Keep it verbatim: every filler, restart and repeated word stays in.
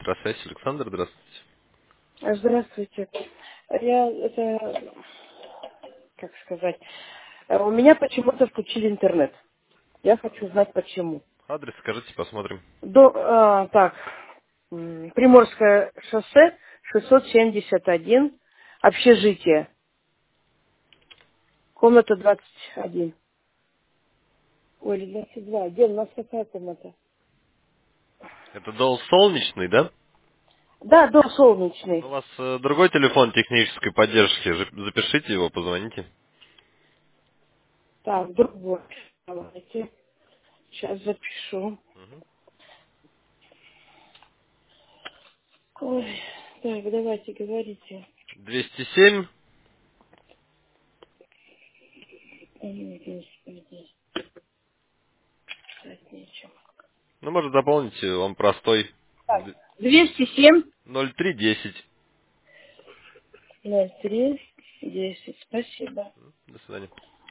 Электросвязь, Александр, здравствуйте. Здравствуйте. Я, это, как сказать, э, у меня почему-то включили интернет. Я хочу знать почему. Адрес скажите, посмотрим. До, а, так, м, Приморское шоссе, шестьсот семьдесят один, общежитие, комната двадцать один. Ой, или двадцать два. Где у нас какая комната? Это дом солнечный, да? Да, дом У солнечный. вас э, другой телефон технической поддержки. Жи- Запишите его, позвоните. Так, другой. Давайте. Сейчас запишу. Мгм. Ой, так, давайте, говорите. двести семь. Ой, Господи, писать нечего. Ну, может, заполните, он простой. Так, Д- двести семь ноль три десять. ноль три десять. Спасибо. До свидания.